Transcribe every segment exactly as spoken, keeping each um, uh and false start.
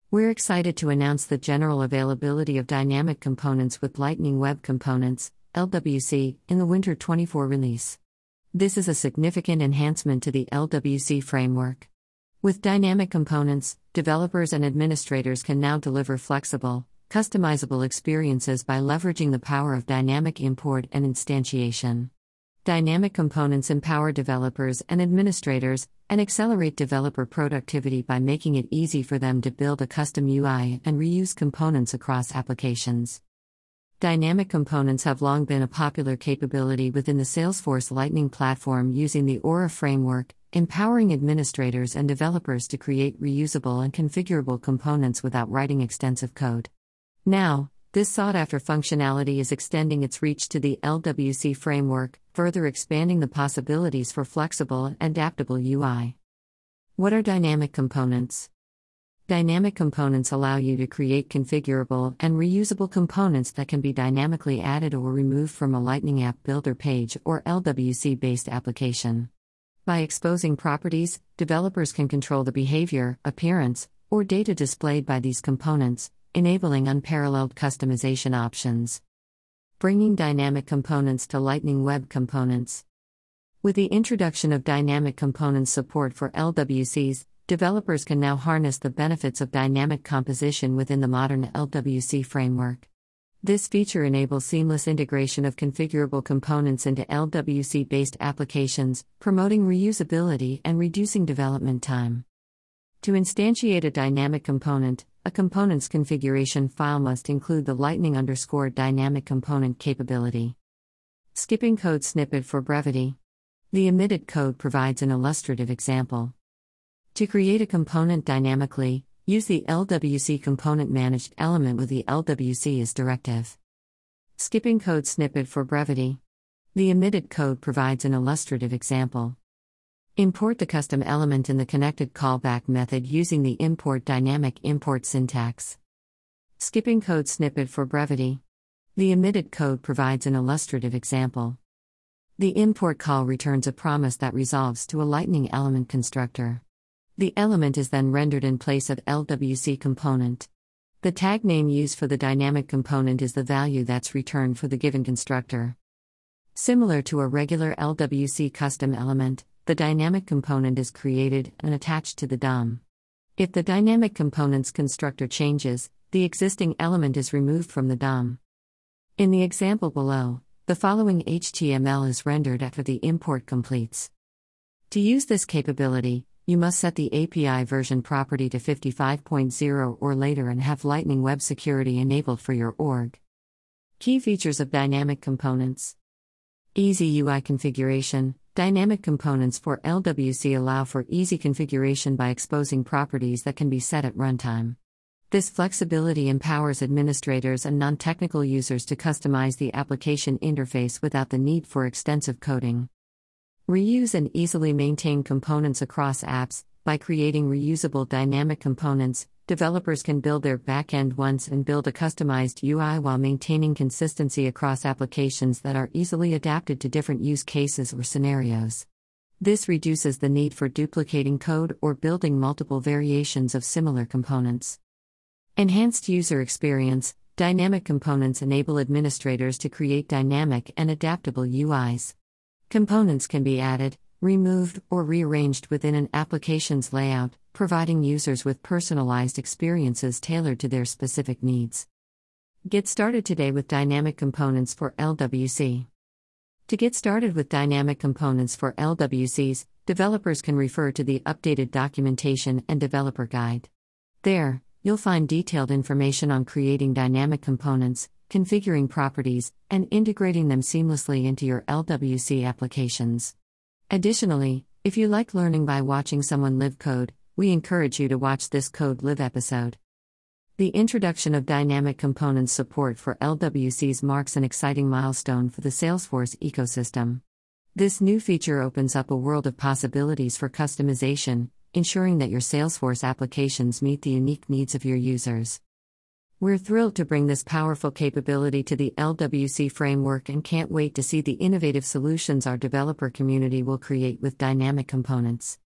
We're excited to announce the general availability of dynamic components with Lightning Web Components, L W C, in the Winter twenty-four release. This is a significant enhancement to the L W C framework. With dynamic components, developers and administrators can now deliver flexible, customizable experiences by leveraging the power of dynamic import and instantiation. Dynamic components empower developers and administrators and accelerate developer productivity by making it easy for them to build a custom U I and reuse components across applications. Dynamic components have long been a popular capability within the Salesforce Lightning platform using the Aura framework, empowering administrators and developers to create reusable and configurable components without writing extensive code. Now, this sought-after functionality is extending its reach to the L W C framework, further expanding the possibilities for flexible and adaptable U I. What are dynamic components? Dynamic components allow you to create configurable and reusable components that can be dynamically added or removed from a Lightning App Builder page or L W C-based application. By exposing properties, developers can control the behavior, appearance, or data displayed by these components, enabling unparalleled customization options. Bringing dynamic components to Lightning Web Components. With the introduction of dynamic components support for L W Cs, developers can now harness the benefits of dynamic composition within the modern L W C framework. This feature enables seamless integration of configurable components into L W C-based applications, promoting reusability and reducing development time. To instantiate a dynamic component, a component's configuration file must include the Lightning underscore dynamic component capability. Skipping code snippet for brevity. The omitted code provides an illustrative example. To create a component dynamically, use the L W C component managed element with the L W C as directive. Skipping code snippet for brevity. The omitted code provides an illustrative example. Import the custom element in the connected callback method using the import dynamic import syntax. Skipping code snippet for brevity. The omitted code provides an illustrative example. The import call returns a promise that resolves to a Lightning element constructor. The element is then rendered in place of L W C component. The tag name used for the dynamic component is the value that's returned for the given constructor. Similar to a regular L W C custom element, the dynamic component is created and attached to the D O M. If the dynamic component's constructor changes, the existing element is removed from the D O M. In the example below, the following H T M L is rendered after the import completes. To use this capability, you must set the A P I version property to fifty-five point zero or later and have Lightning Web Security enabled for your org. Key features of dynamic components. Easy U I configuration. Dynamic components for L W C allow for easy configuration by exposing properties that can be set at runtime. This flexibility empowers administrators and non-technical users to customize the application interface without the need for extensive coding. Reuse and easily maintain components across apps. By creating reusable dynamic components, developers can build their backend once and build a customized U I while maintaining consistency across applications that are easily adapted to different use cases or scenarios. This reduces the need for duplicating code or building multiple variations of similar components. Enhanced user experience. Dynamic components enable administrators to create dynamic and adaptable U Is. Components can be added, removed, or rearranged within an application's layout, providing users with personalized experiences tailored to their specific needs. Get started today with dynamic components for L W C. To get started with dynamic components for L W Cs, developers can refer to the updated documentation and developer guide. There, you'll find detailed information on creating dynamic components, configuring properties, and integrating them seamlessly into your L W C applications. Additionally, if you like learning by watching someone live code, we encourage you to watch this Code Live episode. The introduction of dynamic components support for L W Cs marks an exciting milestone for the Salesforce ecosystem. This new feature opens up a world of possibilities for customization, ensuring that your Salesforce applications meet the unique needs of your users. We're thrilled to bring this powerful capability to the L W C framework and can't wait to see the innovative solutions our developer community will create with dynamic components.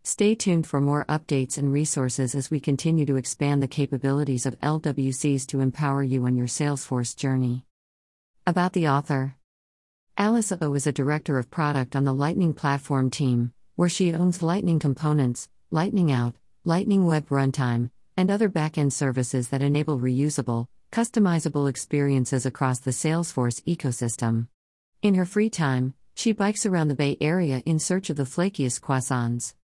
Stay tuned for more updates and resources as we continue to expand the capabilities of L W Cs to empower you on your Salesforce journey. About the author. Alice O is a director of product on the Lightning Platform team, where she owns Lightning Components, Lightning Out, Lightning Web Runtime, and other backend services that enable reusable, customizable experiences across the Salesforce ecosystem. In her free time, she bikes around the Bay Area in search of the flakiest croissants.